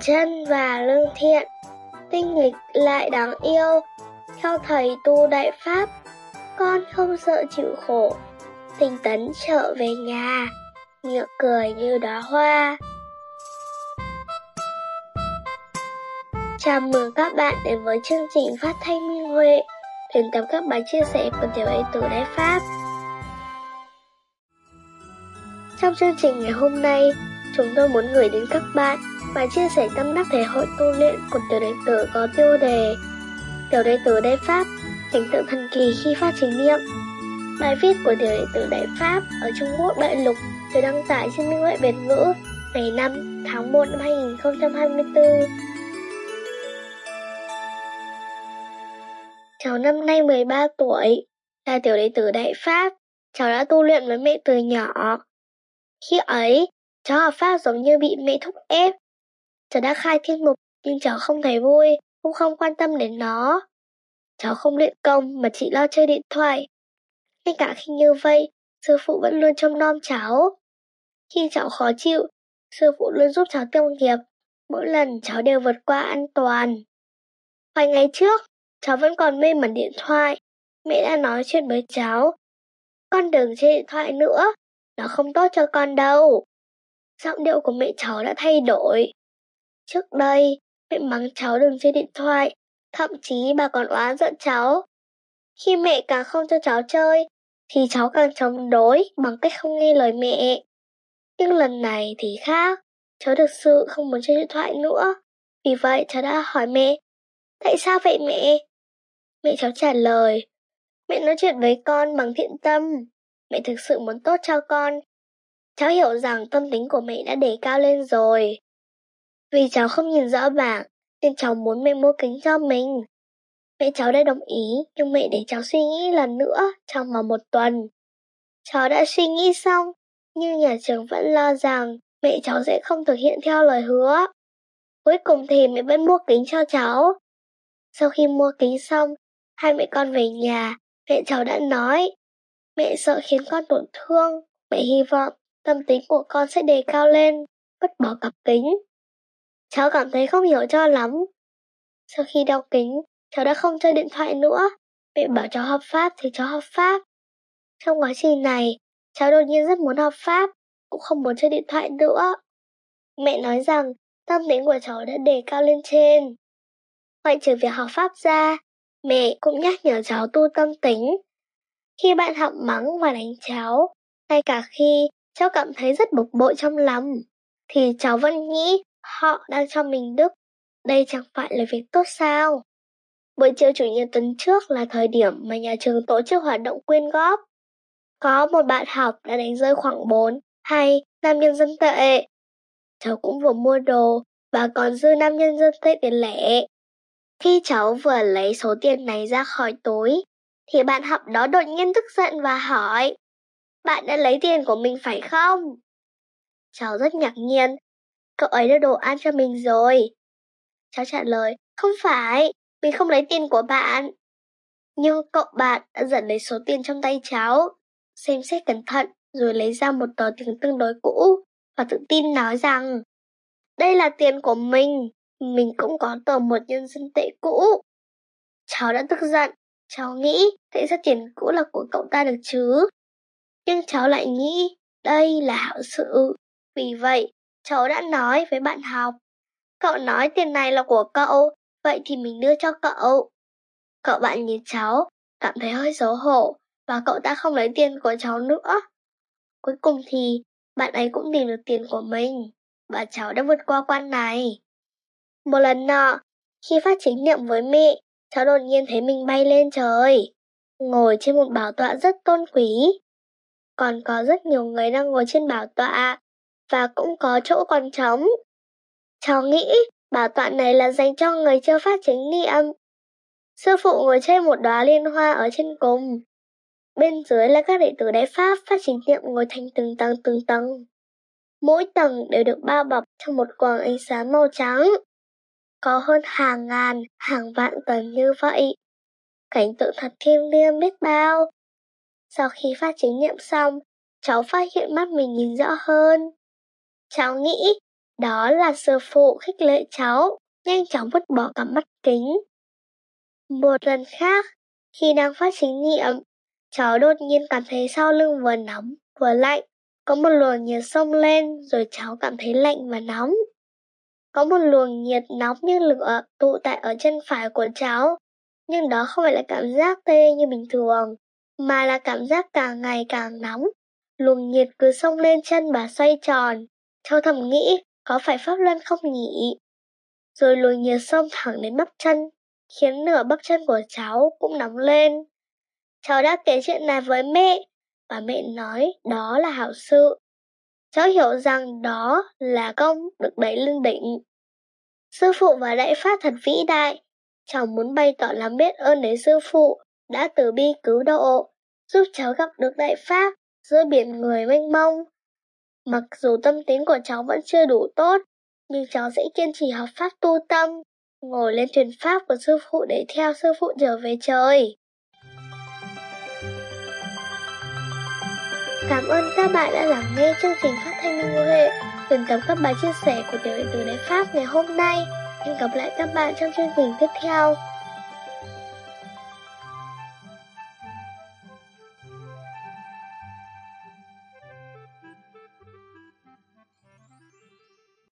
chân và lương thiện, tinh nghịch lại đáng yêu. Theo thầy tu đại pháp, con không sợ chịu khổ, tinh tấn trở về nhà, miệng cười như đóa hoa. Chào mừng các bạn đến với chương trình phát thanh Minh Huệ, tuyển tập các bài chia sẻ của tiểu đệ tử Đại Pháp. Trong chương trình ngày hôm nay, chúng tôi muốn gửi đến các bạn bài chia sẻ tâm đắc thể hội tu luyện của tiểu đệ tử có tiêu đề Tiểu đệ tử Đại Pháp, cảnh tượng thần kỳ khi phát chánh niệm. Bài viết của tiểu đệ tử Đại Pháp ở Trung Quốc đại lục được đăng tải trên Minh Huệ Việt ngữ ngày 5 tháng 1 năm 2024. Cháu năm nay 13 tuổi, là tiểu đệ tử Đại Pháp. Cháu đã tu luyện với mẹ từ nhỏ. Khi ấy, cháu học Pháp giống như bị mẹ thúc ép. Cháu đã khai thiên mục nhưng cháu không thấy vui, cũng không quan tâm đến nó. Cháu không luyện công mà chỉ lo chơi điện thoại. Ngay cả khi như vậy, sư phụ vẫn luôn trông nom cháu. Khi cháu khó chịu, sư phụ luôn giúp cháu tiêu nghiệp. Mỗi lần cháu đều vượt qua an toàn. Vài ngày trước, cháu vẫn còn mê mẩn điện thoại. Mẹ đã nói chuyện với cháu. Con đừng chơi điện thoại nữa, nó không tốt cho con đâu. Giọng điệu của mẹ cháu đã thay đổi. Trước đây, mẹ mắng cháu đừng chơi điện thoại, thậm chí bà còn oán giận cháu. Khi mẹ càng không cho cháu chơi, thì cháu càng chống đối bằng cách không nghe lời mẹ. Nhưng lần này thì khác, cháu thực sự không muốn chơi điện thoại nữa. Vì vậy cháu đã hỏi mẹ, tại sao vậy mẹ? Mẹ cháu trả lời, mẹ nói chuyện với con bằng thiện tâm, mẹ thực sự muốn tốt cho con. Cháu hiểu rằng tâm tính của mẹ đã đề cao lên rồi. Vì cháu không nhìn rõ bảng, nên cháu muốn mẹ mua kính cho mình. Mẹ cháu đã đồng ý, nhưng mẹ để cháu suy nghĩ lần nữa trong vòng 1 tuần. Cháu đã suy nghĩ xong, nhưng nhà trường vẫn lo rằng mẹ cháu sẽ không thực hiện theo lời hứa. Cuối cùng thì mẹ vẫn mua kính cho cháu. Sau khi mua kính xong, hai mẹ con về nhà, mẹ cháu đã nói, mẹ sợ khiến con tổn thương, mẹ hy vọng tâm tính của con sẽ đề cao lên, vứt bỏ cặp kính. Cháu cảm thấy không hiểu cho lắm. Sau khi đeo kính, cháu đã không chơi điện thoại nữa. Mẹ bảo cháu học Pháp thì cháu học Pháp. Trong quá trình này, cháu đột nhiên rất muốn học Pháp, cũng không muốn chơi điện thoại nữa. Mẹ nói rằng tâm tính của cháu đã đề cao lên trên. Ngoại trừ việc học Pháp ra, mẹ cũng nhắc nhở cháu tu tâm tính. Khi bạn học mắng và đánh cháu, ngay cả khi cháu cảm thấy rất bực bội trong lòng, thì cháu vẫn nghĩ họ đang cho mình đức. Đây chẳng phải là việc tốt sao? Buổi chiều chủ nhật tuần trước là thời điểm mà nhà trường tổ chức hoạt động quyên góp. Có một bạn học đã đánh rơi khoảng 4 hay 5 nhân dân tệ. Cháu cũng vừa mua đồ và còn dư 5 nhân dân tệ tiền lẻ. Khi cháu vừa lấy số tiền này ra khỏi túi, thì bạn học đó đột nhiên tức giận và hỏi, bạn đã lấy tiền của mình phải không? Cháu rất ngạc nhiên, cậu ấy đã đồ ăn cho mình rồi. Cháu trả lời, không phải, mình không lấy tiền của bạn. Nhưng cậu bạn đã giật lấy số tiền trong tay cháu, xem xét cẩn thận rồi lấy ra một tờ tiền tương đối cũ và tự tin nói rằng, đây là tiền của mình cũng có tờ 1 nhân dân tệ cũ. Cháu đã tức giận, cháu nghĩ tại sao tiền cũ là của cậu ta được chứ? Nhưng cháu lại nghĩ đây là hảo sự. Vì vậy, cháu đã nói với bạn học, cậu nói tiền này là của cậu, vậy thì mình đưa cho cậu. Cậu bạn nhìn cháu, cảm thấy hơi xấu hổ, và cậu ta không lấy tiền của cháu nữa. Cuối cùng thì, bạn ấy cũng tìm được tiền của mình, và cháu đã vượt qua quan này. Một lần nọ, khi phát chánh niệm với mẹ, cháu đột nhiên thấy mình bay lên trời, ngồi trên một bảo tọa rất tôn quý. Còn có rất nhiều người đang ngồi trên bảo tọa, và cũng có chỗ còn trống. Cháu nghĩ bảo tọa này là dành cho người chưa phát chánh niệm. Sư phụ ngồi trên một đóa liên hoa ở trên cùng. Bên dưới là các đệ tử Đại Pháp phát chánh niệm ngồi thành từng tầng. Mỗi tầng đều được bao bọc trong một quầng ánh sáng màu trắng. Có hơn hàng ngàn, hàng vạn tầng như vậy. Cảnh tượng thật thiêng liêng biết bao. Sau khi phát chánh niệm xong, cháu phát hiện mắt mình nhìn rõ hơn. Cháu nghĩ, Đó là sư phụ khích lệ cháu, nhanh chóng vứt bỏ cả mắt kính. Một lần khác, khi đang phát chính nghiệm, cháu đột nhiên cảm thấy sau lưng vừa nóng vừa lạnh. Có một luồng nhiệt xông lên rồi cháu cảm thấy lạnh và nóng. Có một luồng nhiệt nóng như lửa tụ tại ở chân phải của cháu. Nhưng đó không phải là cảm giác tê như bình thường, mà là cảm giác càng ngày càng nóng. Luồng nhiệt cứ xông lên chân và xoay tròn. Cháu thầm nghĩ, có phải pháp luân không nhỉ? Rồi luồng nhiệt xông thẳng đến bắp chân, khiến nửa bắp chân của cháu cũng nóng lên. Cháu đã kể chuyện này với mẹ, và mẹ nói đó là hảo sự. Cháu hiểu rằng đó là công được đẩy lên đỉnh. Sư phụ và đại pháp thật vĩ đại. Cháu muốn bày tỏ lòng biết ơn đến sư phụ đã từ bi cứu độ, giúp cháu gặp được đại pháp giữa biển người mênh mông. Mặc dù tâm tính của cháu vẫn chưa đủ tốt, nhưng cháu sẽ kiên trì học pháp tu tâm, ngồi lên thuyền pháp của sư phụ để theo sư phụ trở về trời. Cảm ơn các bạn đã lắng nghe chương trình phát thanh Minh Huệ, tuyển tập các bài chia sẻ của tiểu đệ tử Đại Pháp ngày hôm nay. Hẹn gặp lại các bạn trong chương trình tiếp theo.